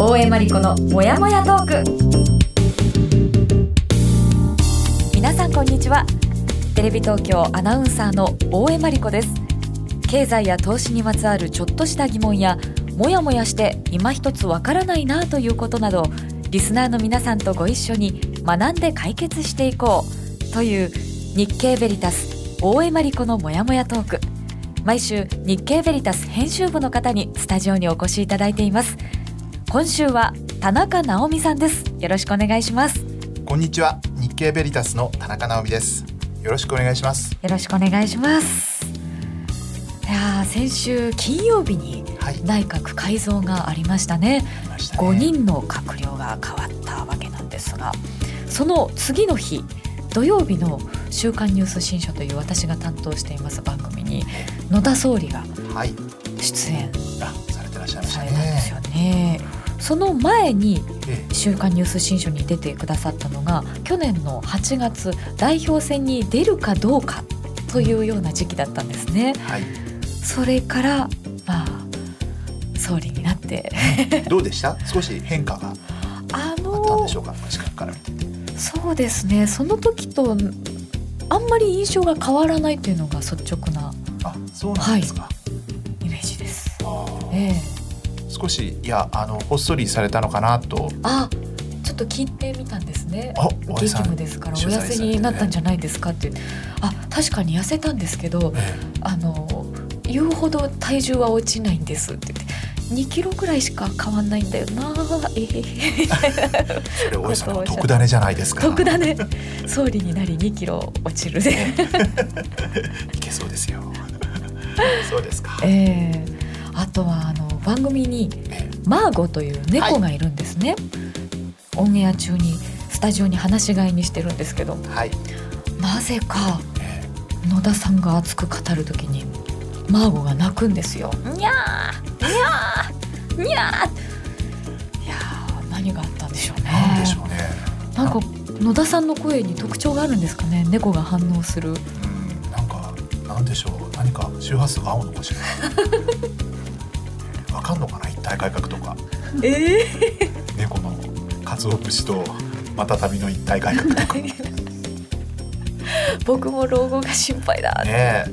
大江真理子のもやもやトーク。皆さんこんにちは。テレビ東京アナウンサーの大江真理子です。経済や投資にまつわるちょっとした疑問やもやもやして今一つわからないなということなど、リスナーの皆さんとご一緒に学んで解決していこうという日経ベリタス大江真理子のもやもやトーク。毎週日経ベリタス編集部の方にスタジオにお越しいただいています。今週は田中直美さんです。よろしくお願いします。 こんにちは。日経ベリタスの田中直美です。よろしくお願いします。 よろしくお願いします。いや、先週金曜日に内閣改造がありましたね。5人の閣僚が変わったわけなんですが、その次の日土曜日の週刊ニュース新書という私が担当しています番組に野田総理が出演されてらっしゃいましたね。 されたんですよね。その前に週刊ニュース新書に出てくださったのが去年の8月代表選に出るかどうかというような時期だったんですね。それから総理になってどうでした？少し変化があったんでしょうか？近くから見てて。 そうですね、その時とあんまり印象が変わらないというのが率直なそうなんですか、 イメージです。 少しほっそりされたのかなと。 ちょっと聞いてみたんですね。 激務ですからお痩せになったんじゃないですかって。確かに痩せたんですけど、言うほど体重は落ちないんですって言って2キロぐらいしか変わんないんだよな。それ大江さんの特ダネじゃないですか。 特ダネ総理になり2キロ落ちるでいけそうですよ。そうですか。 あとは番組にマーゴという猫がいるんですね。オンエア中にスタジオに放し飼いにしてるんですけど、なぜか野田さんが熱く語るときにマーゴが鳴くんですよ。にゃーにゃーにゃー。いやー、何があったんでしょうね。 なんでしょうね。 なんか野田さんの声に特徴があるんですかね。猫が反応する。 なんでしょう。何か周波数が合うのかしら。わかんのかな、一体改革とか。猫の鰹節とまた旅の一体改革とか。 僕も老後が心配だって。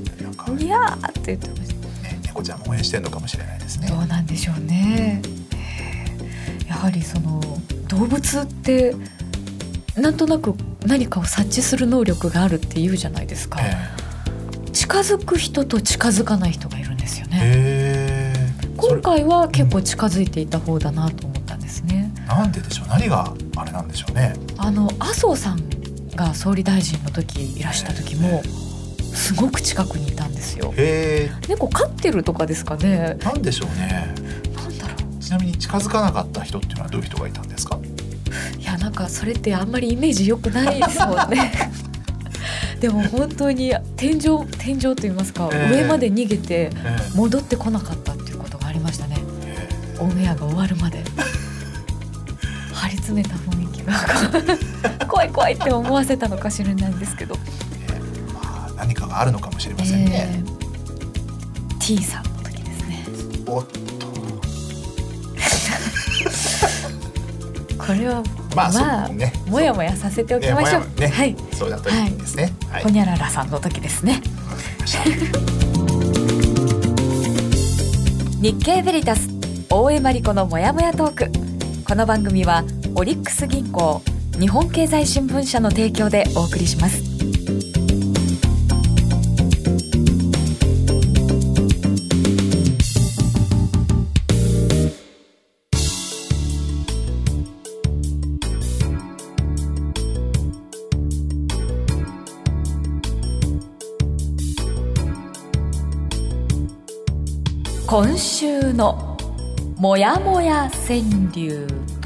にゃーって言ってました。 猫ちゃんも応援してるのかもしれないですね。 どうなんでしょうね。やはりその動物ってなんとなく何かを察知する能力があるって言うじゃないですか。近づく人と近づかない人がいるんですよね。今回は結構近づいていた方だなと思ったんですね。 なんででしょう。何があれなんでしょうね。麻生さんが総理大臣の時いらした時もすごく近くにいたんですよ。猫飼ってるとかですかね。 なんでしょうね。 なんだろう。 ちなみに近づかなかった人っていうのはどういう人がいたんですか？ いや、なんかそれってあんまりイメージ良くないですもんね。でも本当に天井と言いますか、上まで逃げて戻ってこなかったっていうことがありましたね。オンエアが終わるまで張り詰めた雰囲気が怖い怖いって思わせたのかしれないんですけど、 何かがあるのかもしれませんね。 T さんの時ですね。 おっとこれはもやもやさせておきましょう。 そうだといいですね。 ほにゃららさんの時ですね。日経ベリタス大江真理子のもやもやトーク。この番組はオリックス銀行、日本経済新聞社の提供でお送りします。今週のもやもや川柳。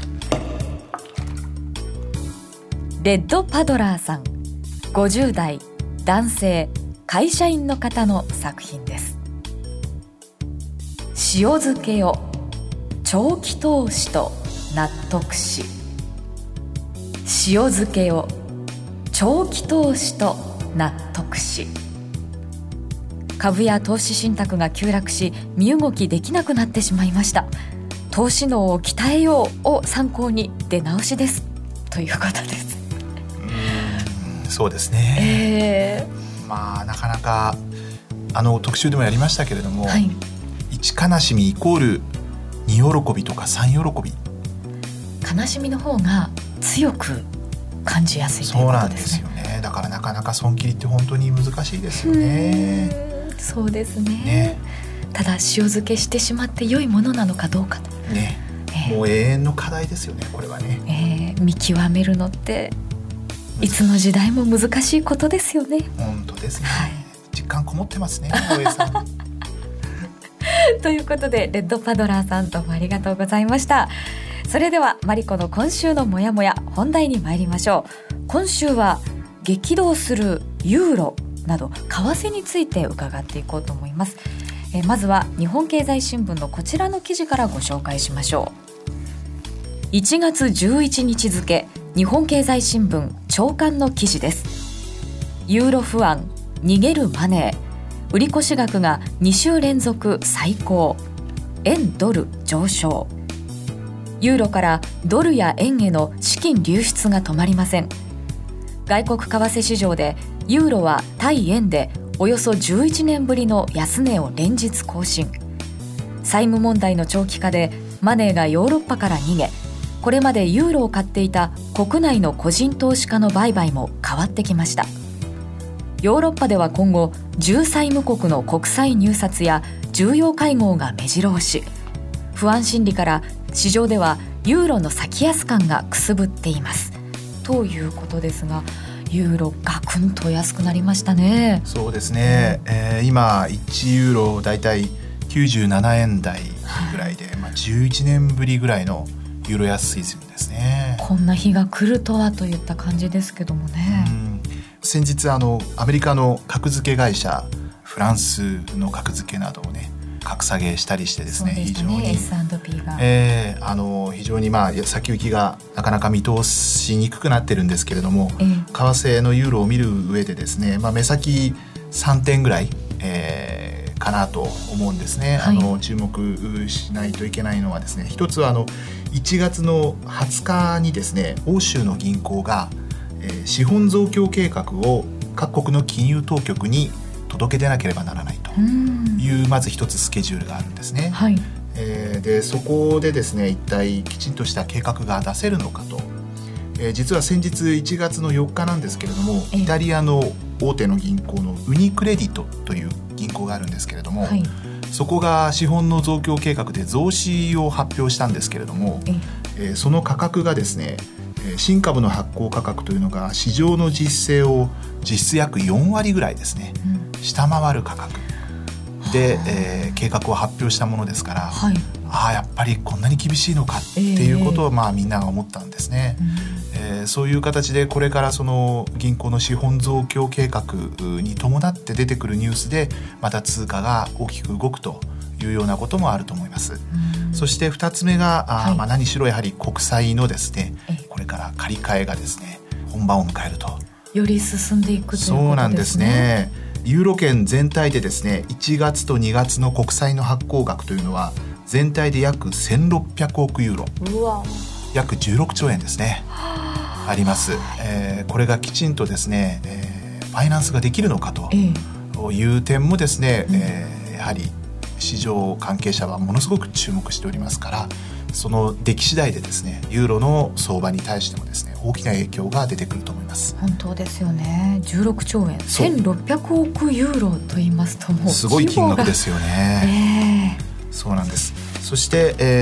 レッドパドラーさん、50代男性会社員の方の作品です。塩漬けを長期投資と納得し、塩漬けを長期投資と納得し、株や投資信託が急落し身動きできなくなってしまいました。 投資脳を鍛えようを参考に出直しですということです。 そうですね、なかなか特集でもやりましたけれども、1悲しみイコール2喜びとか3喜び、 悲しみの方が強く感じやすいということですね。 そうなんですよね。だからなかなか損切りって本当に難しいですよね。 そうです ね。ただ塩漬けしてしまって良いものなのかどうかと、 もう永遠の課題ですよね、これはね。 見極めるのっていつの時代も難しいことですよね。 本当ですね、実感こもってますね、大江さんということでレッドパドラーさんどうもありがとうございました。それではマリコの今週のモヤモヤ本題に参りましょう。今週は激動するユーロなど為替について伺っていこうと思います。まずは日本経済新聞のこちらの記事からご紹介しましょう。1月11日付日本経済新聞朝刊の記事です。ユーロ不安逃げるマネー、売越額が2週連続最高、円ドル上昇、ユーロからドルや円への資金流出が止まりません。外国為替市場でユーロは対円でおよそ11年ぶりの安値を連日更新。債務問題の長期化でマネーがヨーロッパから逃げ、これまでユーロを買っていた国内の個人投資家の売買も変わってきました。ヨーロッパでは今後重債務国の国債入札や重要会合が目白押し、不安心理から市場ではユーロの先安感がくすぶっていますということですが、ユーロガクンと安くなりましたね。 そうですね、今1ユーロだいたい97円台ぐらいで、11年ぶりぐらいのユーロ安水準ですね。 こんな日が来るとはといった感じですけどもね。 先日アメリカの格付け会社フランスの格付けなどをね格下げしたりしてですね、非常に S&P が、 非常に先行きがなかなか見通しにくくなってるんですけれども、為替のユーロを見る上でですね、目先3点ぐらい、かなと思うんですね。注目しないといけないのはですね、一つは1月の20日にですね、欧州の銀行が、資本増強計画を各国の金融当局に届け出なければならないというまず一つスケジュールがあるんですね。でそこでですね、一体きちんとした計画が出せるのかと、実は先日1月の4日なんですけれども、イタリアの大手の銀行のウニクレディトという銀行があるんですけれども、そこが資本の増強計画で増資を発表したんですけれども、その価格がですね、新株の発行価格というのが市場の実勢を実質約4割ぐらいですね、下回る価格で、計画を発表したものですから、やっぱりこんなに厳しいのかっていうことをみんなが思ったんですね。そういう形でこれからその銀行の資本増強計画に伴って出てくるニュースでまた通貨が大きく動くというようなこともあると思います。そして2つ目が何しろやはり国債のですね、これから借り換えがですね本番を迎えると、 より進んでいくということですね。 そうなんですね。ユーロ圏全体でですね、1月と2月の国債の発行額というのは全体で約1600億ユーロ、約16兆円ですね、あります。これがきちんとですね、ファイナンスができるのかという点もですね、やはり市場関係者はものすごく注目しておりますから、その出来次第でですね、ユーロの相場に対してもですね、大きな影響が出てくると思います。 本当ですよね。16兆円、1600億ユーロと言いますともうすごい金額ですよね。そうなんです。そして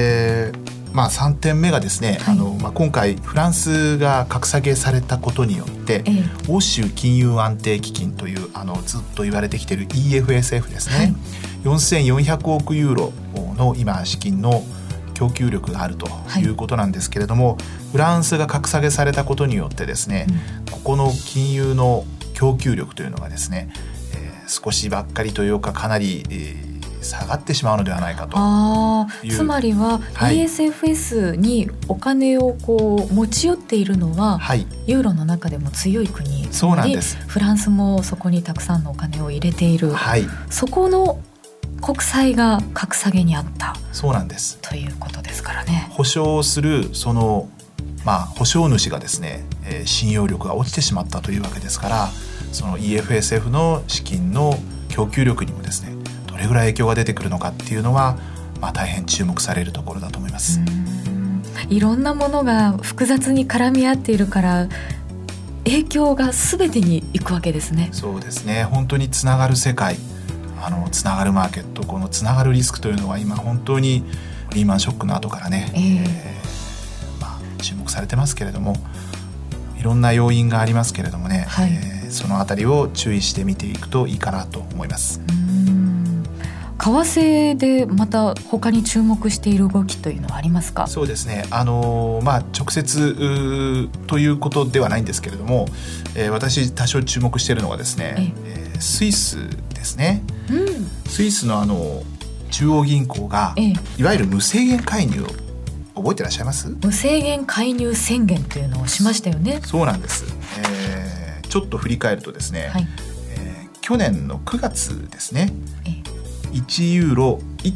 、3点目がですね、今回フランスが格下げされたことによって、欧州金融安定基金というずっと言われてきている EFSF ですね、4400億ユーロの今資金の供給力があるということなんですけれども、フランスが格下げされたことによってですね、ここの金融の供給力というのがですね、少しばっかりというかかなり、下がってしまうのではないかという。 つまりは ESFS にお金を持ち寄っているのは、ユーロの中でも強い国、 そうなんです。 フランスもそこにたくさんのお金を入れている、そこの国債が格下げにあった。 そうなんですということですからね。 保証するその、保証主がですね、信用力が落ちてしまったというわけですから、その EFSF の資金の供給力にもですねどれぐらい影響が出てくるのかっていうのは、大変注目されるところだと思います。 いろんなものが複雑に絡み合っているから影響が全てにいくわけですね。 そうですね。本当につながる世界、つながるマーケット、このつながるリスクというのは今本当にリーマンショックの後からね、注目されてますけれども、いろんな要因がありますけれどもね、そのあたりを注意して見ていくといいかなと思います。 為替でまた他に注目している動きというのはありますか？ そうですね、直接ということではないんですけれども、私多少注目しているのがですね、スイスですね、スイスの中央銀行が、いわゆる無制限介入を覚えてらっしゃいます？ 無制限介入宣言というのをしましたよね。 そうなんです、ちょっと振り返るとですね、去年の9月ですね、1ユーロ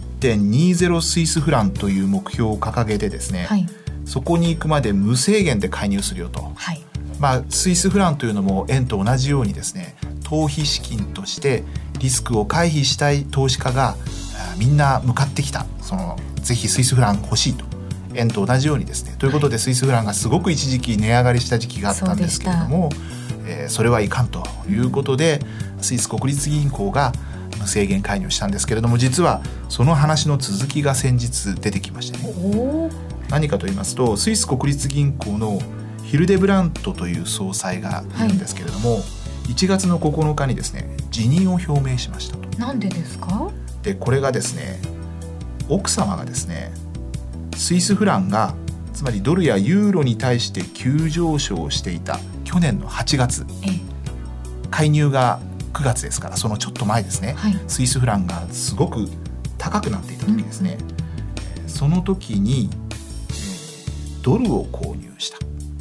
1.20 スイスフランという目標を掲げてですね、そこに行くまで無制限で介入するよと、スイスフランというのも円と同じようにですね、逃避資金としてリスクを回避したい投資家がみんな向かってきた。ぜひスイスフラン欲しいと、円と同じようにですね、ということでスイスフランがすごく一時期値上がりした時期があったんですけれども、それはいかんということで、スイス国立銀行が無制限介入したんですけれども、実はその話の続きが先日出てきましてね。何かと言いますと、スイス国立銀行のヒルデブラントという総裁がいるんですけれども、1月の9日にですね辞任を表明しましたと。 なんでですか？ でこれがですね、奥様がですね、スイスフランがつまりドルやユーロに対して急上昇していた去年の8月、介入が9月ですから、そのちょっと前ですね、スイスフランがすごく高くなっていた時ですね、その時に、ドルを購入した。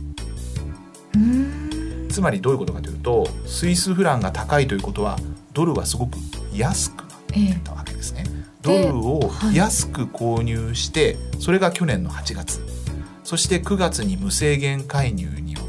つまりどういうことかというと、スイスフランが高いということはドルはすごく安くなっていたわけですね。ドルを安く購入して、それが去年の8月、そして9月に無制限介入によって、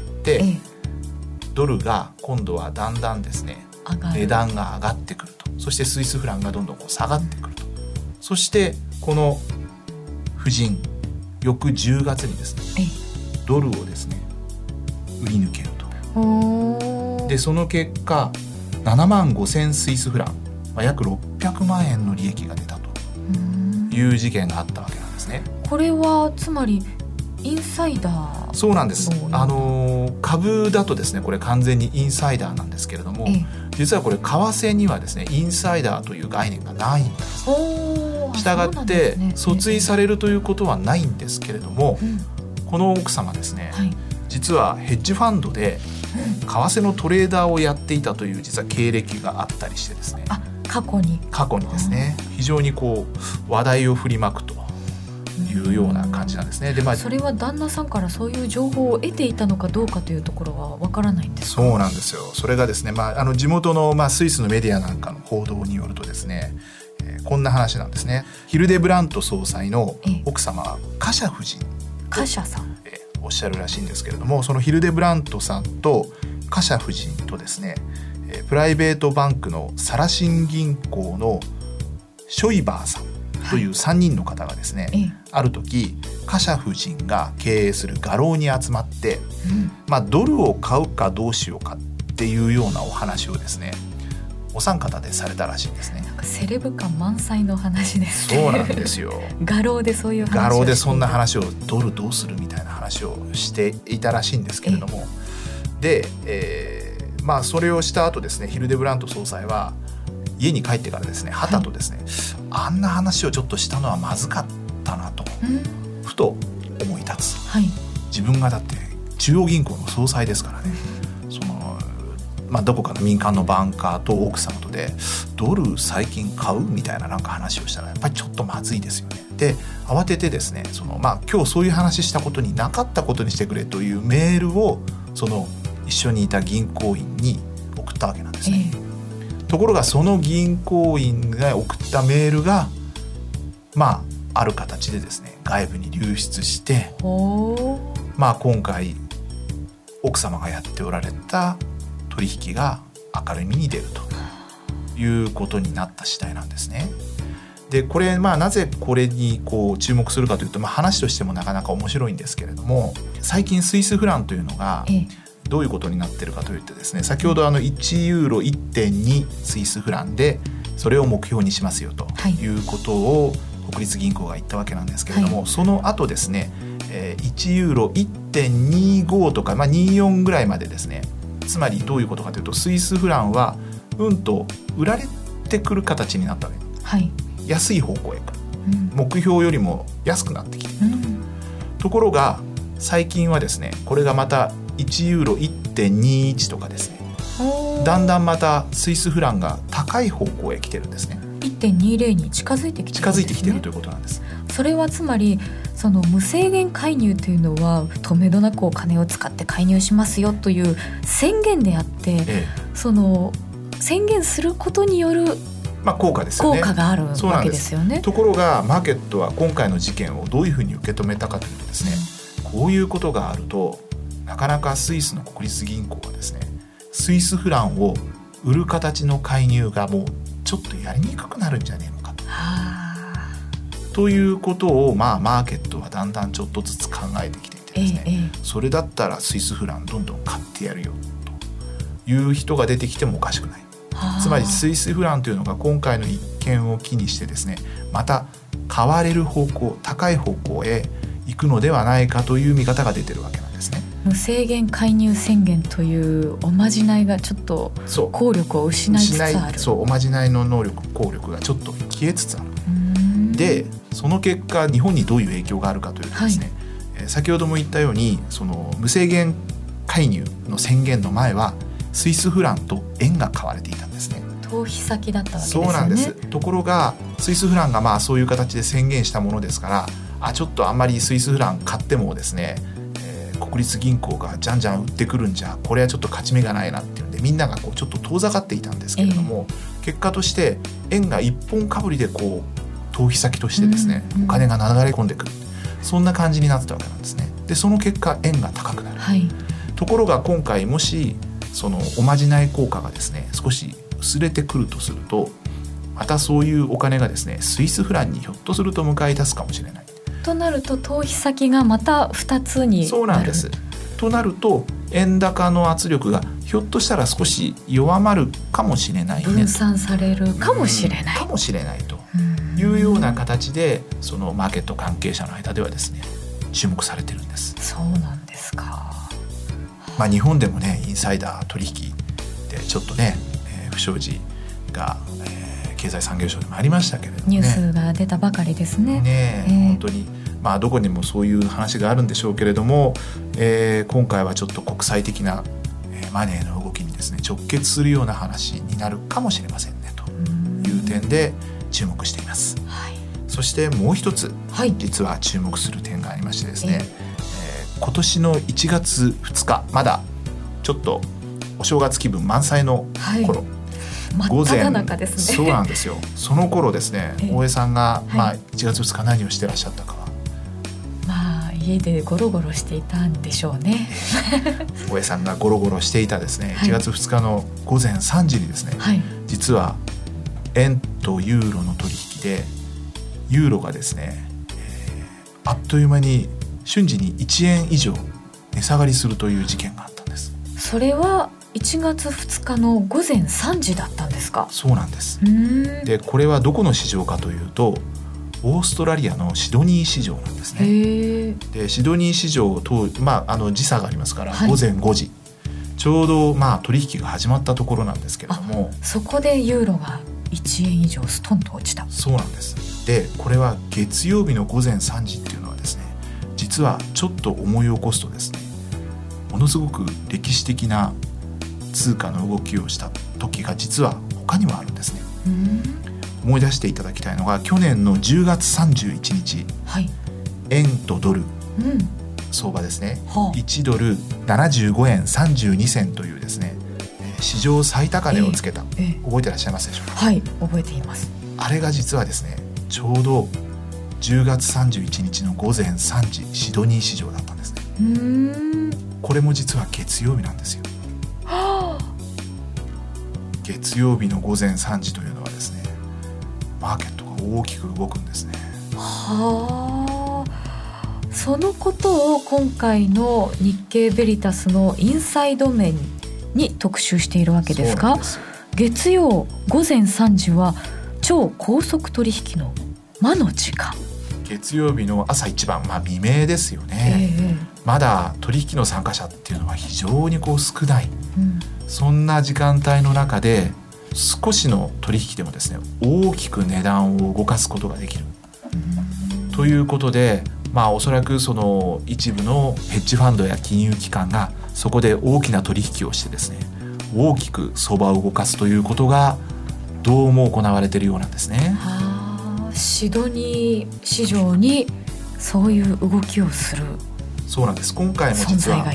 ドルが今度はだんだんですね値段が上がってくると。そしてスイスフランがどんどん下がってくると。そしてこの夫人、翌10月にですねドルをですね売り抜けると。でその結果7万5,000スイスフラン、約600万円の利益が出たという事件があったわけなんですね。 これはつまりインサイダー。 そうなんです。株だとですね、これ完全にインサイダーなんですけれども、実はこれ為替にはですねインサイダーという概念がないんです。したがって、訴追されるということはないんですけれども、この奥様ですね、実はヘッジファンドで為替のトレーダーをやっていたという実は経歴があったりしてですね、 過去にですね、非常に話題を振りまくというような感じなんですね。で、 それは旦那さんからそういう情報を得ていたのかどうかというところはわからないんですか？ そうなんですよ。それがですね、地元の、スイスのメディアなんかの報道によるとですね、こんな話なんですね。ヒルデブラント総裁の奥様はカシャ夫人、 カシャさん、 おっしゃるらしいんですけれども、そのヒルデブラントさんとカシャ夫人とですね、プライベートバンクのサラシン銀行のショイバーさんという3人の方がですね、ある時カシャ夫人が経営する画廊に集まって、ドルを買うかどうしようかっていうようなお話をですねお三方でされたらしいんですね。 なんかセレブ感満載の話ですね。 そうなんですよ。 画廊でそういう話を画廊でそんな話を、ドルどうするみたいな話をしていたらしいんですけれども、で、それをした後ですね、ヒルデブラント総裁は家に帰ってからですね、はたとですね、あんな話をちょっとしたのはまずかったなと、ふと思い立つ、自分がだって中央銀行の総裁ですからね、どこかの民間のバンカーと奥様とでドル最近買うみたいななんか話をしたらやっぱりちょっとまずいですよね。で慌ててですね、今日そういう話したことになかったことにしてくれというメールを一緒にいた銀行員に送ったわけなんですね。 ところがその銀行員が送ったメールがある形でですね外部に流出して、今回奥様がやっておられた取引が明るみに出るということになった次第なんですね。でこれなぜこれに注目するかというと、話としてもなかなか面白いんですけれども、最近スイスフランというのがどういうことになっているかというとですね、先ほど1ユーロ 1.2 スイスフランでそれを目標にしますよということを国立銀行が言ったわけなんですけれども、その後ですね1ユーロ 1.25 とか、24ぐらいまでですね、つまりどういうことかというと、スイスフランはと売られてくる形になったわけ、安い方向へ、目標よりも安くなってきていると、ところが最近はですねこれがまた1ユーロ 1.21 とかですね、だんだんまたスイスフランが高い方向へ来てるんですね。 1.20 に近づいてきてるんですね。 近づいてきてるということなんです。 それはつまりその無制限介入というのは止めどなくお金を使って介入しますよという宣言であって、その宣言することによる効果ですよね。 効果があるわけですよね。 ところがマーケットは今回の事件をどういうふうに受け止めたかというとですね、こういうことがあるとなかなかスイスの国立銀行はですねスイスフランを売る形の介入がもうちょっとやりにくくなるんじゃねえのかということをマーケットはだんだんちょっとずつ考えてきていてですね、それだったらスイスフランどんどん買ってやるよという人が出てきてもおかしくない。つまりスイスフランというのが今回の一件を機にしてですね、また買われる方向、高い方向へ行くのではないかという見方が出てるわけなんですね。 無制限介入宣言というおまじないがちょっと効力を失いつつある。 おまじないの効力がちょっと消えつつある。でその結果日本にどういう影響があるかというとですね、先ほども言ったようにその無制限介入の宣言の前はスイスフランと円が買われていたんですね。 逃避先だったわけですよね。 そうなんです。ところがスイスフランがそういう形で宣言したものですから、ちょっとあんまりスイスフラン買ってもですね、国立銀行がじゃんじゃん売ってくるんじゃこれはちょっと勝ち目がないなっていうんでみんながちょっと遠ざかっていたんですけれども、結果として円が一本かぶりで逃避先としてですね、お金が流れ込んでくる、そんな感じになってたわけなんですね。でその結果円が高くなる、ところが今回もしそのおまじない効果がですね少し薄れてくるとすると、またそういうお金がですねスイスフランにひょっとすると向かい出すかもしれないとなると、逃避先がまた2つになる。 そうなんです。となると円高の圧力がひょっとしたら少し弱まるかもしれないね、 分散されるかもしれない、 かもしれないというような形でそのマーケット関係者の間ではですね注目されてるんです。 そうなんですか。 日本でもねインサイダー取引でちょっとね、不祥事が、経済産業省でもありましたけれども、 ニュースが出たばかりですね。 本当にどこにもそういう話があるんでしょうけれども、今回はちょっと国際的な、マネーの動きにですね直結するような話になるかもしれませんねという点で注目しています。そしてもう一つ、実は注目する点がありましてですね、今年の1月2日まだちょっとお正月気分満載の頃、 真っ只中ですね。 そうなんですよ。その頃ですね、大江さんが、1月2日何をしてらっしゃったかは、 家でゴロゴロしていたんでしょうね。 大江さんがゴロゴロしていたですね、1月2日の午前3時にですね、実は円とユーロの取引でユーロがですね、あっという間に瞬時に1円以上値下がりするという事件があったんです。 それは1月2日の午前3時だったんですか？ そうなんです。でこれはどこの市場かというとオーストラリアのシドニー市場なんですね。でシドニー市場と、時差がありますから、午前5時ちょうど取引が始まったところなんですけれども、 そこでユーロが1円以上ストンと落ちた。 そうなんです。でこれは月曜日の午前3時っていうのはですね、実はちょっと思い起こすとですね、ものすごく歴史的な通貨の動きをした時が実は他にもあるんですね。思い出していただきたいのが去年の10月31日、円とドル、相場ですね、1ドル75円32銭というですね、 史上最高値をつけた、覚えてらっしゃいますでしょうか。 はい、覚えています。 あれが実はですね、ちょうど10月31日の午前3時シドニー市場だったんですね。これも実は月曜日なんですよ。月曜日の午前3時というのはですね、マーケットが大きく動くんですね。 はあ、そのことを今回の日経ベリタスのインサイド面に特集しているわけですか。月曜午前3時は超高速取引の魔の時間。 月曜日の朝一番、未明ですよね、まだ取引の参加者っていうのは非常に少ない、そんな時間帯の中で少しの取引でもですね、大きく値段を動かすことができる、ということで、おそらくその一部のヘッジファンドや金融機関がそこで大きな取引をしてですね、大きく相場を動かすということがどうも行われているようなんですね。 シドニー市場にそういう動きをする。 そうなんです。今回も実は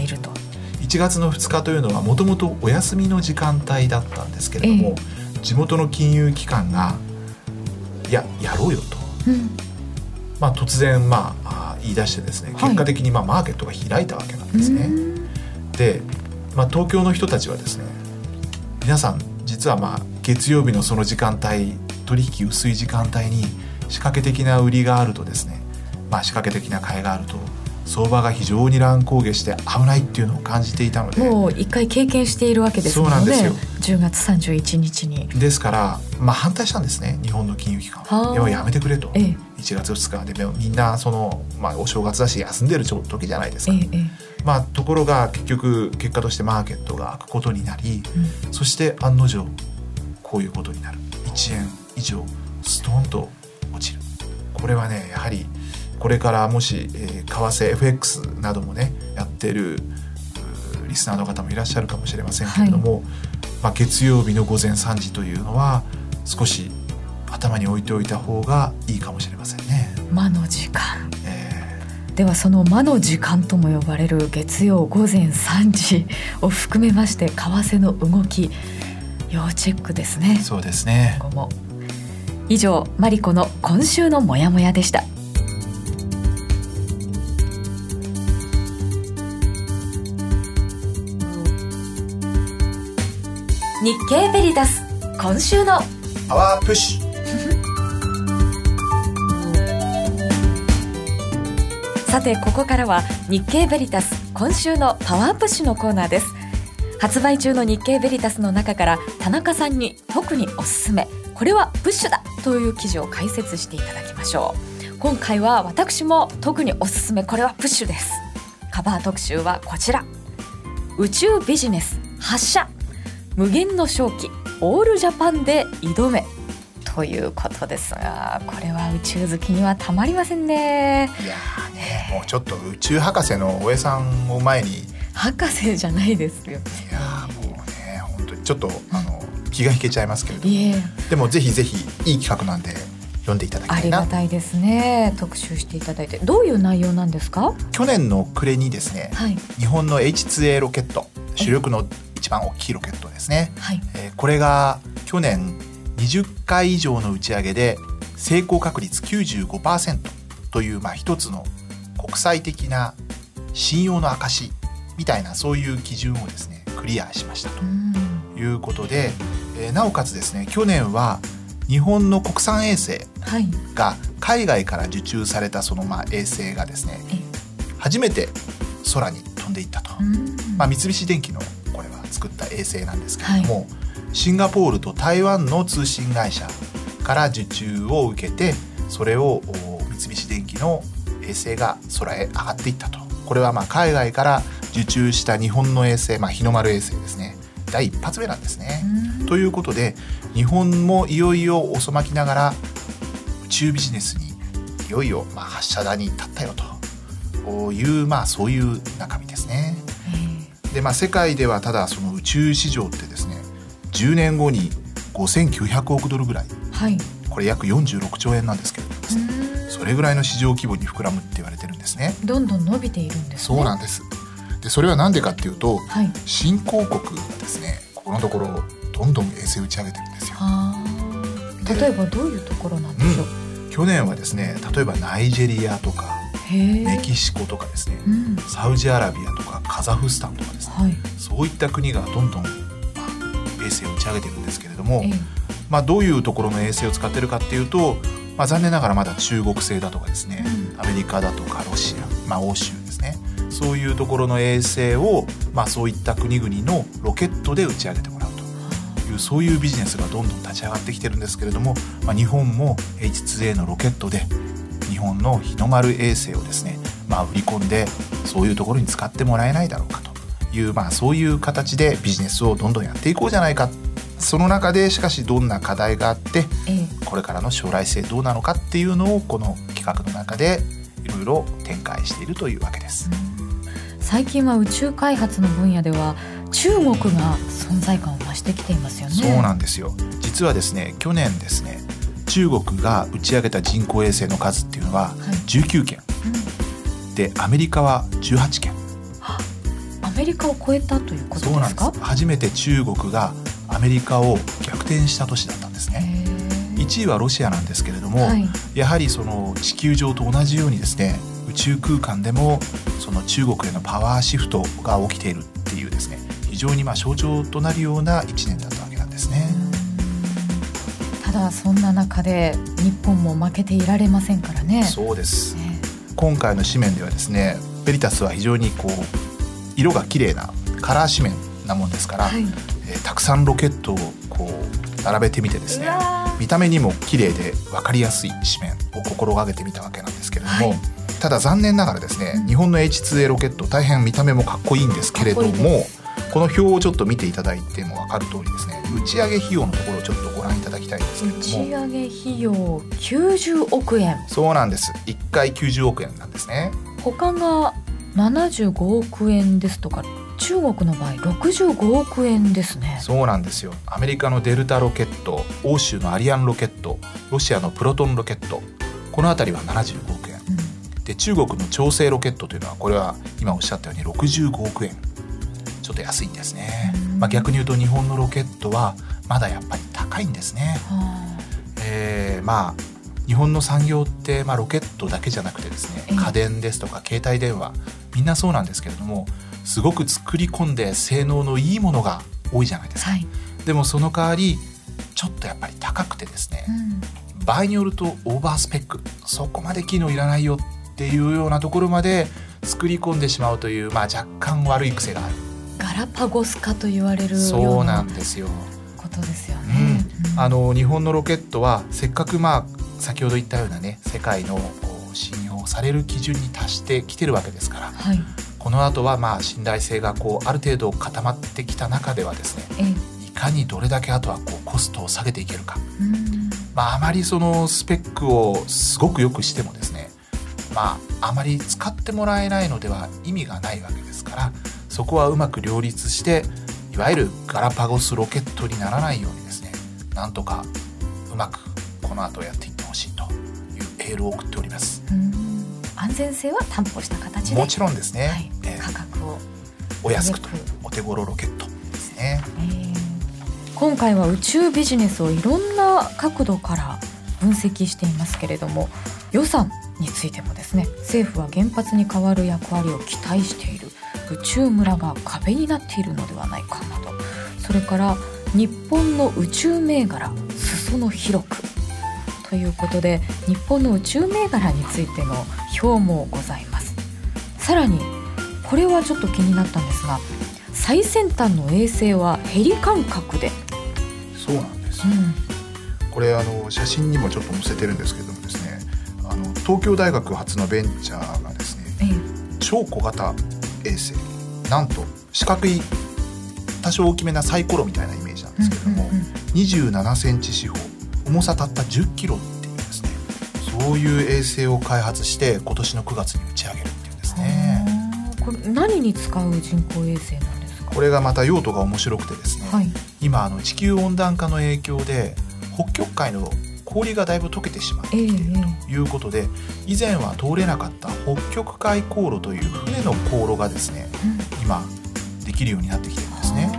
1月の2日というのはもともとお休みの時間帯だったんですけれども、地元の金融機関がやろうよと、突然言い出してですね、結果的にマーケットが開いたわけなんですね。で、東京の人たちはですね、皆さん実は月曜日のその時間帯、取引薄い時間帯に仕掛け的な売りがあるとですね、仕掛け的な買いがあると相場が非常に乱高下して危ないっていうのを感じていたので、 もう一回経験しているわけですもんね。そうなんですよ。10月31日にですから、反対したんですね、日本の金融機関は。でもやめてくれと、1月2日でみんなお正月だし休んでる時じゃないですか、ところが結果としてマーケットが開くことになり、そして案の定こういうことになる。1円以上ストンと落ちる。これはね、やはりこれからもし、為替 FX などもねやっているリスナーの方もいらっしゃるかもしれませんけれども、月曜日の午前3時というのは少し頭に置いておいた方がいいかもしれませんね。 魔の時間、ではその魔の時間とも呼ばれる月曜午前3時を含めまして、為替の動き要チェックですね。 そうですね。 今後も。以上、マリコの今週のモヤモヤでした。日経ベリタス今週のパワープッシュさて、ここからは日経ベリタス今週のパワープッシュのコーナーです。発売中の日経ベリタスの中から田中さんに特におすすめ、これはプッシュだという記事を解説していただきましょう。今回は私も特におすすめ、これはプッシュです。カバー特集はこちら、宇宙ビジネス発射、無限の正気オールジャパンで挑めということですが、これは宇宙好きにはたまりませんね。 いやね、もうちょっと宇宙博士の大江さんを前に、 博士じゃないですよ。 いやもうね、本当にちょっと気が引けちゃいますけれども、でもぜひぜひいい企画なんで読んでいただきたいな。 ありがたいですね。特集していただいて。どういう内容なんですか？ 去年の暮れにですね、日本の H2A ロケット、主力の一番大きいロケットですね、これが去年20回以上の打ち上げで成功確率 95% という、一つの国際的な信用の証みたいな、そういう基準をですねクリアしましたということで、なおかつですね、去年は日本の国産衛星が海外から受注されたその衛星がですね、初めて空に飛んでいったと、三菱電機のこれは作った衛星なんですけれども、シンガポールと台湾の通信会社から受注を受けて、それを三菱電機の衛星が空へ上がっていったと。これは海外から受注した日本の衛星、日の丸衛星ですね、第一発目なんですね。ということで、日本もいよいよ遅まきながら宇宙ビジネスにいよいよ発射台に立ったよという、そういう中身ですね。で、世界ではただその宇宙市場ってですね、10年後に5900億ドルぐらい、これ約46兆円なんですけれどもですね、それぐらいの市場規模に膨らむって言われてるんですね。 どんどん伸びているんですね。 そうなんです。で、それはなんでかっていうと、新興国がですね、 ここのところどんどん衛星打ち上げてるんですよ。 例えばどういうところなんでしょう。 去年はですね、例えばナイジェリアとかメキシコとかですね、サウジアラビアとかカザフスタンとかですね、そういった国がどんどん、衛星を打ち上げてるんですけれども、どういうところの衛星を使ってるかっていうと、残念ながらまだ中国製だとかですね、アメリカだとかロシア、欧州ですね、そういうところの衛星を、そういった国々のロケットで打ち上げてもらうという、そういうビジネスがどんどん立ち上がってきてるんですけれども、日本も H2A のロケットで日本の日の丸衛星をですね、売り込んでそういうところに使ってもらえないだろうかという、そういう形でビジネスをどんどんやっていこうじゃないか。その中でしかしどんな課題があって、これからの将来性どうなのかっていうのをこの企画の中でいろいろ展開しているというわけです。 最近は宇宙開発の分野では中国が存在感を増してきていますよね。 そうなんですよ。実はですね、去年ですね、中国が打ち上げた人工衛星の数っていうのは19件、でアメリカは18件。 アメリカを超えたということですか。そうなんです。 初めて中国がアメリカを逆転した年だったんですね。1位はロシアなんですけれども、やはりその地球上と同じようにですね、宇宙空間でもその中国へのパワーシフトが起きているっていうですね、非常に象徴となるような1年だったわけなんですね。 ただそんな中で日本も負けていられませんからね。 そうです、今回の紙面ではですね、ベリタスは非常に色が綺麗なカラー紙面なもんですから、たくさんロケットを並べてみてですね、見た目にも綺麗で分かりやすい紙面を心がけてみたわけなんですけれども、ただ残念ながらですね、日本の H2A ロケット大変見た目もかっこいいんですけれども、この表をちょっと見ていただいても分かる通りですね、打ち上げ費用のところをちょっとご覧いただきたいんですけれども、 打ち上げ費用90億円。 そうなんです。1回90億円なんですね。 他が75億円ですとか、中国の場合65億円ですね。 そうなんですよ。アメリカのデルタロケット、欧州のアリアンロケット、ロシアのプロトンロケット、このあたりは75億円、で中国の長征ロケットというのは、これは今おっしゃったように65億円、ちょっと安いんですね。逆に言うと日本のロケットはまだやっぱり高いんですね。日本の産業って、ロケットだけじゃなくてですね、家電ですとか携帯電話、みんなそうなんですけれども、すごく作り込んで性能のいいものが多いじゃないですか、でもその代わりちょっとやっぱり高くてですね、場合によるとオーバースペック、そこまで機能いらないよっていうようなところまで作り込んでしまうという、若干悪い癖がある。 ガラパゴス化と言われるようなそうなんですよ。 ことですよね。 日本のロケットはせっかく先ほど言ったようなね、世界の信用される基準に達してきてるわけですから、この後は信頼性がある程度固まってきた中ではですね、いかにどれだけあとはコストを下げていけるか、あまりそのスペックをすごく良くしてもですね、あまり使ってもらえないのでは意味がないわけですから、そこはうまく両立して、いわゆるガラパゴスロケットにならないようにですね、なんとかうまくこの後やっていってほしいというエールを送っております。 安全性は担保した形で、 もちろんですね、 価格をお安くとお手頃ロケットですね。 今回は宇宙ビジネスをいろんな角度から分析していますけれども、予算についてもですね、政府は原発に代わる役割を期待している、宇宙村が壁になっているのではないかなど、それから日本の宇宙銘柄裾野広くということで、日本の宇宙銘柄についての表もございます。さらにこれはちょっと気になったんですが、最先端の衛星はヘリ感覚で。 そうなんです、これ写真にもちょっと載せてるんですけどもですね、東京大学発のベンチャーがですね、超小型衛星、なんと四角い多少大きめなサイコロみたいなイメージなんですけれども、27センチ四方、重さたった10キロっていうですね、そういう衛星を開発して今年の9月に打ち上げるっていうんですね。 これ何に使う人工衛星なんですか。 これがまた用途が面白くてですね、今地球温暖化の影響で北極海の氷がだいぶ溶けてしまっているということで、以前は通れなかった北極海航路という船の航路がですね、今できるようになってきてるんですね。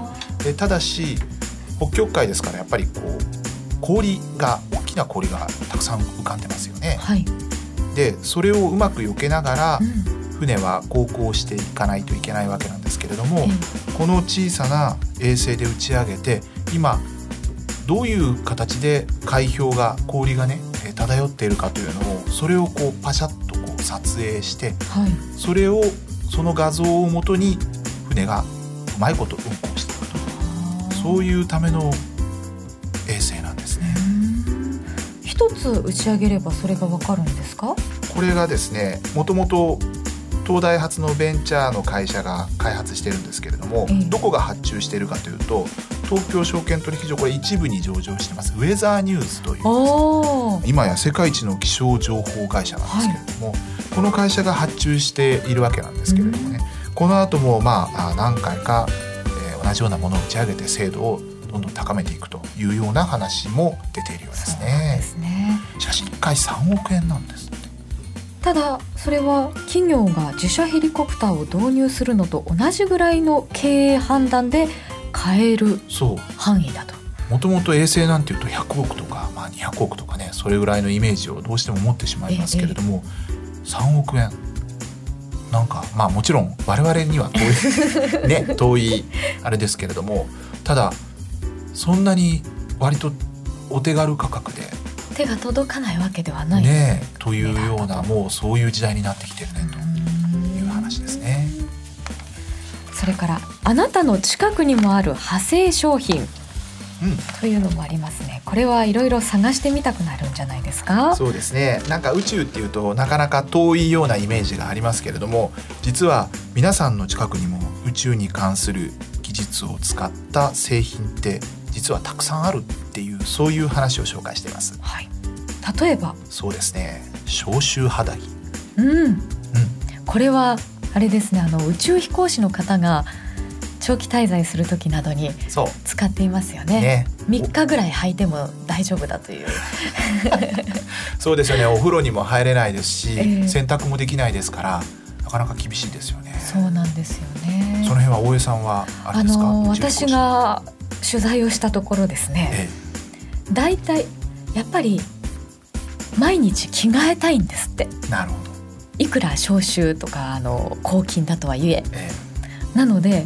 ただし北極海ですからやっぱりこう大きな氷がたくさん浮かんでますよね、 はい、 でそれをうまく避けながら、船は航行していかないといけないわけなんですけれども、この小さな衛星で打ち上げて今どういう形で氷がね漂っているかというのをそれをこうパシャッとこう撮影して、 はい、 その画像をもとに船がうまいこと運航していくと、そういうための衛星なんですね。 一つ打ち上げればそれがわかるんですか？ これがですね、もともと東大発のベンチャーの会社が開発してるんですけれども、どこが発注しているかというと東京証券取引所、これ一部に上場してますウェザーニューズという今や世界一の気象情報会社なんですけれども、この会社が発注しているわけなんですけれどもね、この後も何回か、同じようなものを打ち上げて精度をどんどん高めていくというような話も出ているようですね。 そうですね。 しかし1回3億円なんです。 ただそれは企業が自社ヘリコプターを導入するのと同じぐらいの経営判断で買える範囲だと。 もともと衛星なんていうと100億とか、200億とかね、それぐらいのイメージをどうしても持ってしまいますけれども、3億円なんかもちろん我々には遠いね、遠いあれですけれども、ただそんなに割とお手軽価格で手が届かないわけではない、 ね、というような、もうそういう時代になってきてるねという話ですね。 それからあなたの近くにもある派生商品、というのもありますね。これはいろいろ探してみたくなるんじゃないですか？ そうですね。なんか宇宙っていうとなかなか遠いようなイメージがありますけれども、実は皆さんの近くにも宇宙に関する技術を使った製品って実はたくさんあるっていう、そういう話を紹介しています、 はい、例えばそうですね、消臭肌着、 これはあれですね、宇宙飛行士の方が長期滞在する時などに使っていますよ ね。3日ぐらい履いても大丈夫だというそうですよね。お風呂にも入れないですし、洗濯もできないですからなかなか厳しいですよね。 そうなんですよね。 その辺は大江さんはあれですか？ 私が取材をしたところですね、だいたいやっぱり毎日着替えたいんですって。 なるほど。 いくら消臭とか抗菌だとはいえ、なので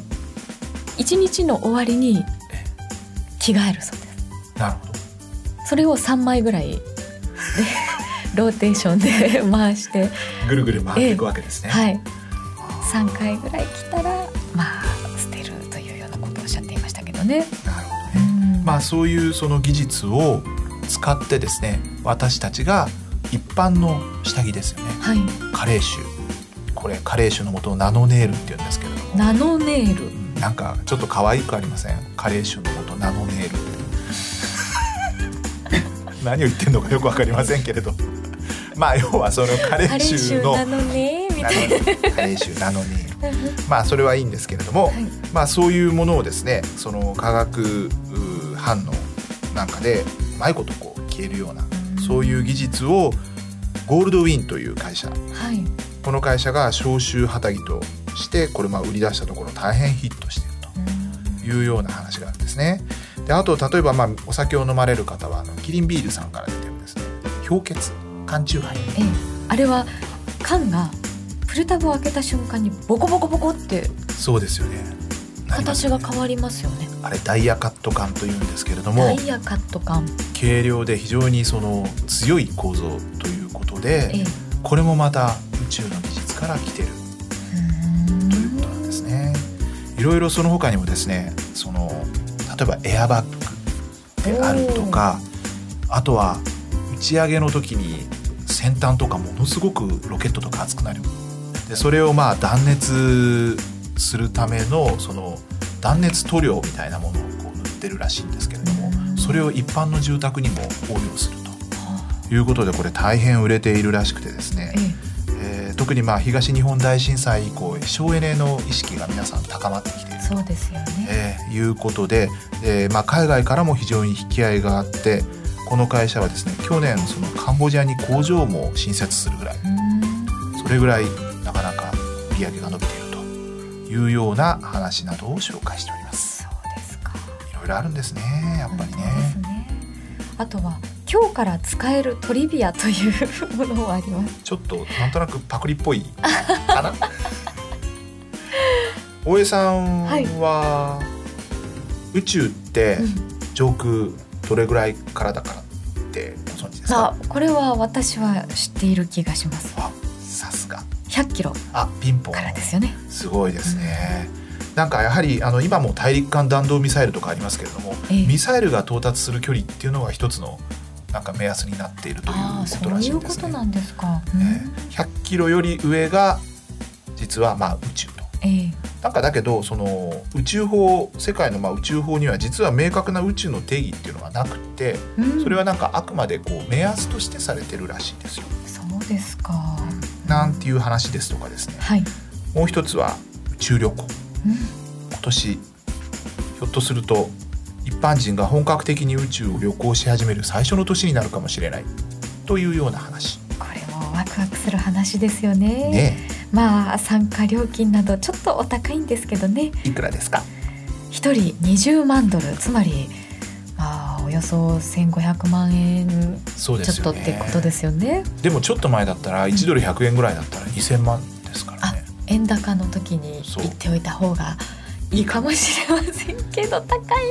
1日の終わりに着替えるそうです。 なるほど。 それを3枚ぐらいでローテーションで回してぐるぐる回っていくわけですね、 はい、3回ぐらい着たら捨てるというようなことをおっしゃっていましたけどね。 なるほどね。そういうその技術を使ってですね、私たちが一般の下着ですよね、加齢臭、これ加齢臭の元をナノネイルって言うんですけれども、 ナノネイル、 なんかちょっと可愛くありません？加齢臭の元ナノネイルって何を言ってんのかよく分かりませんけれど要はその加齢臭のナノネみたいな加齢臭ナノネイルそれはいいんですけれども、そういうものをですね、その化学反応なんかでうまいことこう消えるような、そういう技術をゴールドウィンという会社、この会社が消臭肌着としてこれ売り出したところ大変ヒットしているというような話があるんですね。であと例えばお酒を飲まれる方はキリンビールさんから出てるんですね、氷結缶チューハイ、 あれは缶がプルタブを開けた瞬間にボコボコボコって、 そうですよね、 形が変わりますよね。 あれダイヤカット缶というんですけれども、 ダイヤカット缶、 軽量で非常にその強い構造ということで、これもまた宇宙の技術から来てるということなんですね。いろいろその他にもですね、例えばエアバッグであるとか、あとは打ち上げの時に先端とかものすごくロケットとか熱くなる。でそれを断熱するためのその断熱塗料みたいなものをこう塗ってるらしいんですけれども、それを一般の住宅にも応用するということで、これ大変売れているらしくてですね、特に東日本大震災以降省エネの意識が皆さん高まってきていると、 そうですよね、 いうことで、海外からも非常に引き合いがあって、この会社はですね、去年そのカンボジアに工場も新設するぐらい、それぐらいなかなか売り上げが伸びているというような話などを紹介しております。 そうですか。 ろいろあるんですね、やっぱりね。 ですね。あとは今日から使えるトリビアというものもあります。 ちょっとなんとなくパクリっぽいかな大江さんは、宇宙って上空どれぐらいからだからってご存知ですか？ これは私は知っている気がします。 さすが 100キロピンポンからですよね。 すごいですね、なんかやはり今も大陸間弾道ミサイルとかありますけれども、ミサイルが到達する距離っていうのが一つのなんか目安になっているということらしいんですね。 そういうことなんですか。 100キロより上が実は宇宙と、なんかだけどその宇宙法、世界の宇宙法には実は明確な宇宙の定義っていうのがなくて、それはなんかあくまでこう目安としてされてるらしいですよ。 そうですか。 なんていう話ですとかですね、もう一つは宇宙旅行、今年ひょっとすると一般人が本格的に宇宙を旅行し始める最初の年になるかもしれないというような話。 これもワクワクする話ですよね。参加料金などちょっとお高いんですけどね。 いくらですか？ 1人20万ドル、つまりおよそ1500万円ちょっとってことですよね。 でもちょっと前だったら1ドル100円ぐらいだったら2000万ですからね。 円高の時に言っておいた方がいいかもしれませんけど、高い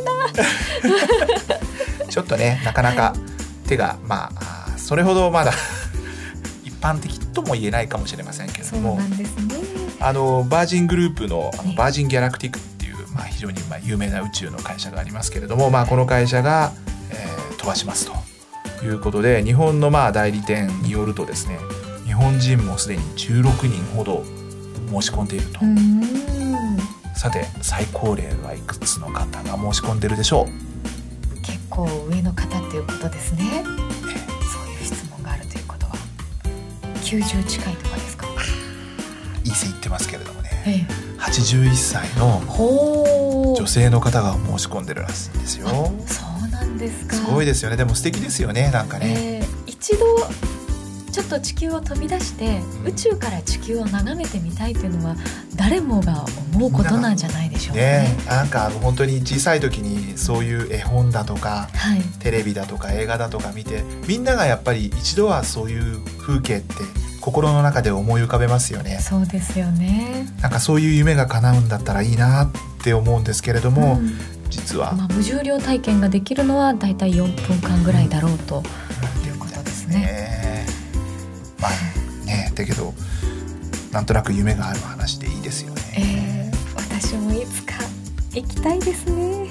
なちょっとね、なかなか手がそれほどまだ一般的とも言えないかもしれませんけれども、 そうなんですね。 バージングループのバージンギャラクティックっていう非常に有名な宇宙の会社がありますけれども、この会社が、飛ばしますということで、日本の代理店によるとですね、日本人もすでに16人ほど申し込んでいると。さて最高齢はいくつの方が申し込んでるでしょう？ 結構上の方っていうことですね。そういう質問があるということは90近いとかですか？ いい線いってますけれどもね、81歳の女性の方が申し込んでるらしいんですよ。 そうなんですか。 すごいですよね。でも素敵ですよね、なんかね、 一度ちょっと地球を飛び出して宇宙から地球を眺めてみたいというのは誰もが思うことなんじゃないでしょうかね。 なんか本当に小さい時にそういう絵本だとか、テレビだとか映画だとか見て、みんながやっぱり一度はそういう風景って心の中で思い浮かべますよね。 そうですよね。 なんかそういう夢が叶うんだったらいいなって思うんですけれども、実は無重量体験ができるのはだいたい4分間ぐらいだろうということですね。 だけどなんとなく夢がある話でいいですよね。 私もいつか行きたいですね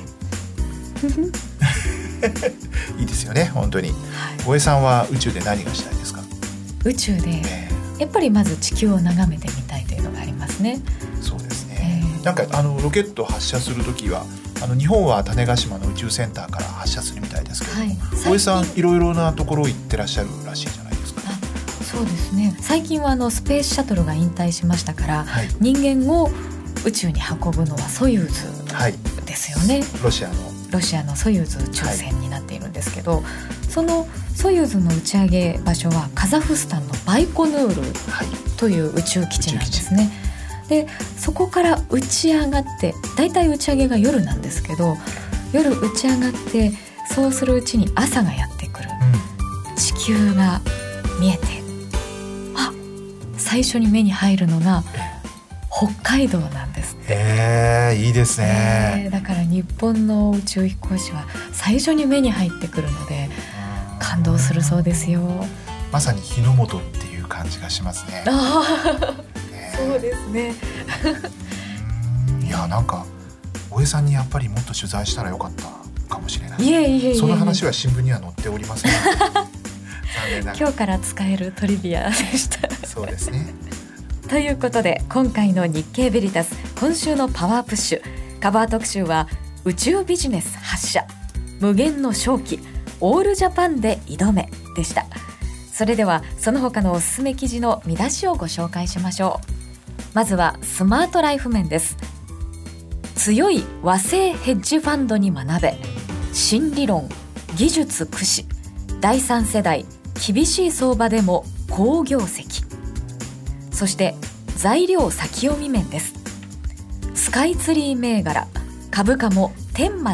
いいですよね、本当に。大江さんは宇宙で何がしたいですか？ 宇宙で、やっぱりまず地球を眺めてみたいというのがありますね。 そうですね、なんかロケット発射するときは日本は種子島の宇宙センターから発射するみたいですけども、大江さんいろいろなところ行ってらっしゃるらしいじゃないですか。 そうですね、最近はスペースシャトルが引退しましたから、人間を宇宙に運ぶのはソユーズですよね。ロシアのソユーズ宇宙船になっているんですけど、そのソユーズの打ち上げ場所はカザフスタンのバイコヌールという宇宙基地なんですね。でそこから打ち上がって、だいたい打ち上げが夜なんですけど、夜打ち上がってそうするうちに朝がやってくる、地球が見えて、最初に目に入るのが北海道なんです。 いいですね、 だから日本の宇宙飛行士は最初に目に入ってくるので感動するそうですよ。 まさに日の本っていう感じがしますね。 そうですねいや、なんか大江さんにやっぱりもっと取材したらよかったかもしれない。 いえその話は新聞には載っておりません今日から使えるトリビアでしたそうですね。 ということで今回の日経ベリタス今週のパワープッシュカバー特集は宇宙ビジネス発射無限の商機オールジャパンで挑めでした。それではその他のおすすめ記事の見出しをご紹介しましょう。まずはスマートライフ面です。強い和製ヘッジファンドに学べ、新理論技術駆使第3世代厳しい相場でも好業績。そして材料先読み面です。スカイツリー銘柄株価も天まで届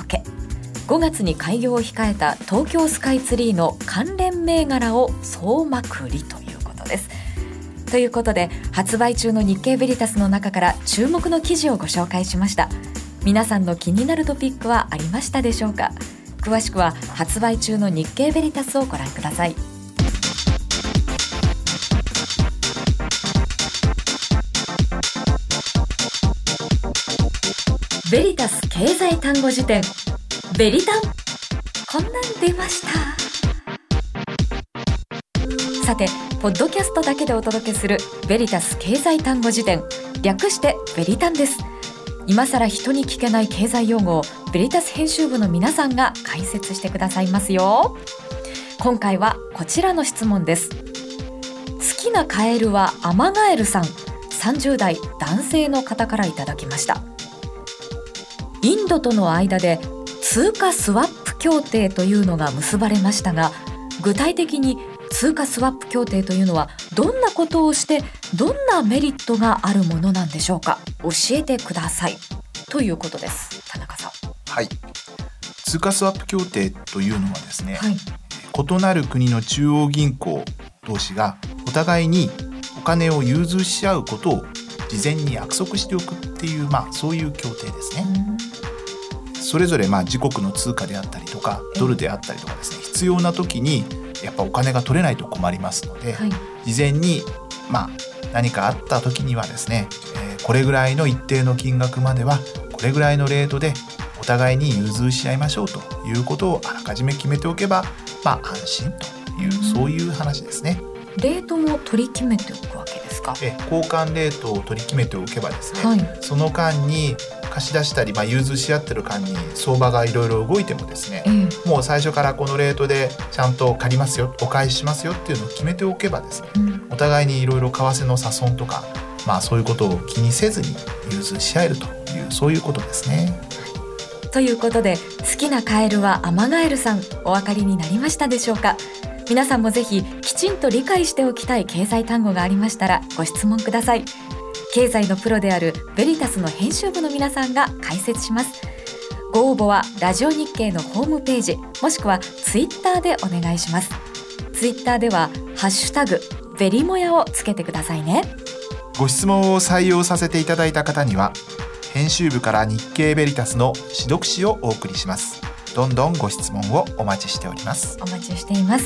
け、5月に開業を控えた東京スカイツリーの関連銘柄を総まくりということです。ということで、発売中の日経ベリタスの中から注目の記事をご紹介しました。皆さんの気になるトピックはありましたでしょうか。詳しくは発売中の日経ベリタスをご覧ください。ベリタス経済単語辞典ベリタン、こんなん出ました。さて、ポッドキャストだけでお届けするベリタス経済単語辞典、略してベリタンです。今さら人に聞けない経済用語をベリタス編集部の皆さんが解説してくださいますよ。今回はこちらの質問です。好きなカエルはアマガエルさん、30代男性の方からいただきました。インドとの間で通貨スワップ協定というのが結ばれましたが、具体的に通貨スワップ協定というのはどんなことをしてどんなメリットがあるものなんでしょうか。教えてくださいということです。田中さん。 はい、通貨スワップ協定というのはですね、はい、異なる国の中央銀行同士がお互いにお金を融通し合うことを事前に約束しておくっていう、そういう協定ですね。それぞれ自国の通貨であったりとかドルであったりとかですね、必要な時にやっぱお金が取れないと困りますので、はい、事前に何かあった時にはですね、これぐらいの一定の金額まではこれぐらいのレートでお互いに融通し合いましょうということをあらかじめ決めておけば、安心という、そういう話ですね。 レートも取り決めておくわけですか。 交換レートを取り決めておけばですね、はい、その間に貸し出したり、融通し合ってる間に相場がいろいろ動いてもですね、もう最初からこのレートでちゃんと借りますよ、お返ししますよっていうのを決めておけばですね、お互いにいろいろ為替の差損とか、そういうことを気にせずに融通し合えるという、そういうことですね。 ということで、好きなカエルはアマガエルさん、お分かりになりましたでしょうか。皆さんもぜひきちんと理解しておきたい経済単語がありましたらご質問ください。経済のプロであるベリタスの編集部の皆さんが解説します。ご応募はラジオ日経のホームページ、もしくはツイッターでお願いします。ツイッターではハッシュタグベリモヤをつけてくださいね。 ご質問を採用させていただいた方には編集部から日経ベリタスの指読紙をお送りします。どんどんご質問をお待ちしております。 お待ちしています。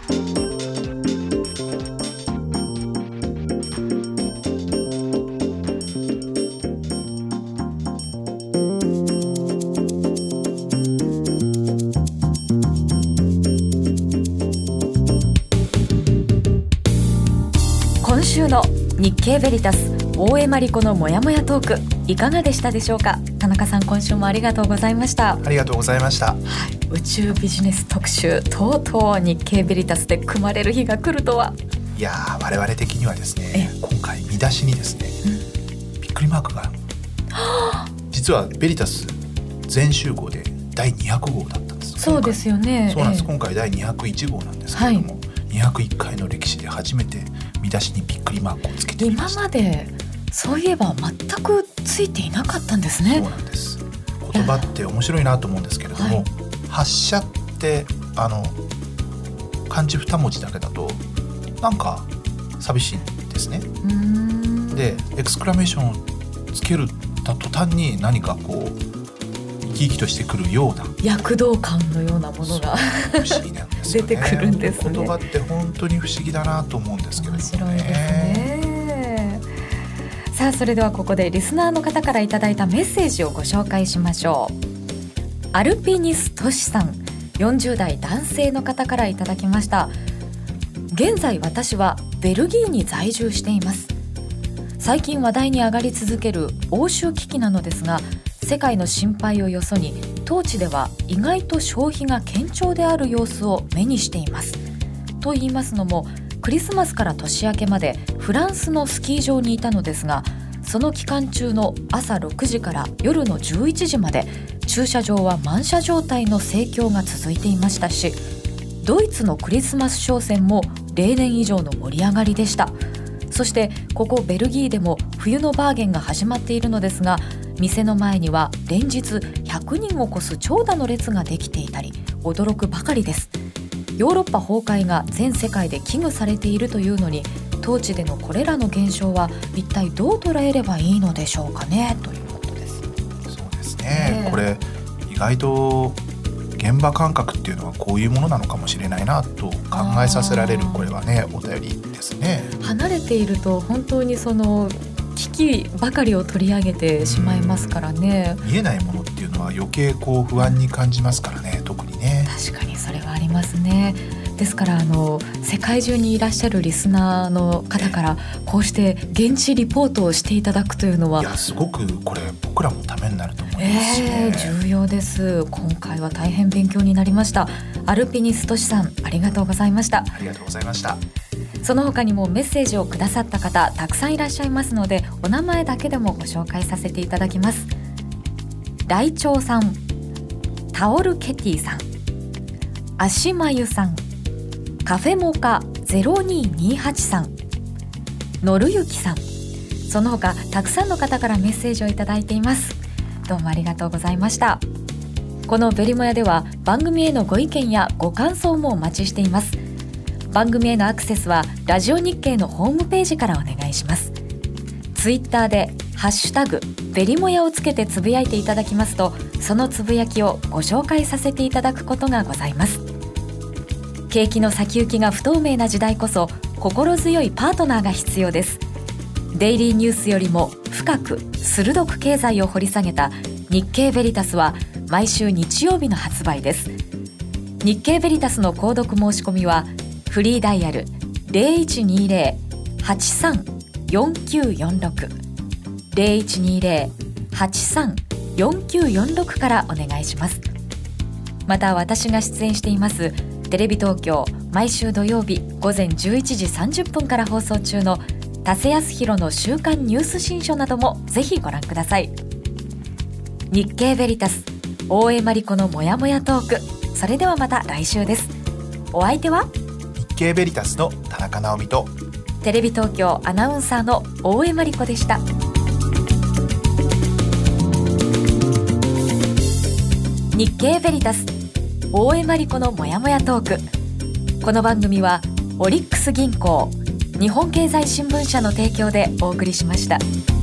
今週の日経ベリタス大江真理子のもやもやトーク、いかがでしたでしょうか。田中さん、今週もありがとうございました。 ありがとうございました。 宇宙ビジネス特集、とうとう日経ベリタスで組まれる日が来るとは。 いや、我々的にはですね、今回見出しにですね、びっくりマークが実はベリタス全集合で第200号だったんです。 そうですよね。 そうなんです。今回第201号なんですけれども、201回の歴史で初めて見出しにびっくりマークをつけてみました。 今までそういえば全くついていなかったんですね。 そうなんです。言葉って面白いなと思うんですけれども、発射って漢字2文字だけだとなんか寂しいですね。でエクスクラメーションをつけるた途端に何かこう生き生きとしてくるような躍動感のようなものが不思議なんですよね。 出てくるんですね。 言葉って本当に不思議だなと思うんですけれどもね。 面白いですね。さあ、それではここでリスナーの方からいただいたメッセージをご紹介しましょう。アルピニストシさん、40代男性の方からいただきました。現在私はベルギーに在住しています。最近話題に上がり続ける欧州危機なのですが、世界の心配をよそに当地では意外と消費が堅調である様子を目にしています。と言いますのも、クリスマスから年明けまでフランスのスキー場にいたのですが、その期間中の朝6時から夜の11時まで駐車場は満車状態の盛況が続いていましたし、ドイツのクリスマス商戦も例年以上の盛り上がりでした。そしてここベルギーでも冬のバーゲンが始まっているのですが、 店の前には連日100人を超す長蛇の列ができていたり、驚くばかりです。ヨーロッパ崩壊が全世界で危惧されているというのに、当地でのこれらの現象は一体どう捉えればいいのでしょうかね、ということです。 そうですね、これ意外と現場感覚っていうのはこういうものなのかもしれないなと考えさせられる、これはねお便りですね。 離れていると本当にその危機ばかりを取り上げてしまいますからね。 見えないものっていうのは余計こう不安に感じますからね、特にね。 確かにそれはありますね。ですから世界中にいらっしゃるリスナーの方からこうして現地リポートをしていただくというのは、 いやすごくこれ僕らもためになると思いますしね。 重要です。今回は大変勉強になりました。アルピニストシさん、ありがとうございました。 ありがとうございました。 その他にもメッセージをくださった方たくさんいらっしゃいますので、お名前だけでもご紹介させていただきます。ライチョウさん、タオルケティさん、アシマユさん、カフェモカ0228さん、のるゆきさん、その他たくさんの方からメッセージをいただいています。どうもありがとうございました。このベリモヤでは番組へのご意見やご感想もお待ちしています。番組へのアクセスはラジオ日経のホームページからお願いします。ツイッターでハッシュタグベリモヤをつけてつぶやいていただきますと、そのつぶやきをご紹介させていただくことがございます。景気の先行きが不透明な時代こそ心強いパートナーが必要です。デイリーニュースよりも深く鋭く経済を掘り下げた日経ベリタスは毎週日曜日の発売です。日経ベリタスの購読申し込みはフリーダイヤル 0120-83-4946 0120-83-4946 からお願いします。また私が出演していますテレビ東京毎週土曜日午前11時30分から放送中の田瀬康弘の週刊ニュース新書などもぜひご覧ください。日経ベリタス大江真理子のもやもやトーク、それではまた来週です。お相手は日経ベリタスの田中直美とテレビ東京アナウンサーの大江真理子でした。日経ベリタス大江真理子のもやもやトーク。この番組はオリックス銀行、日本経済新聞社の提供でお送りしました。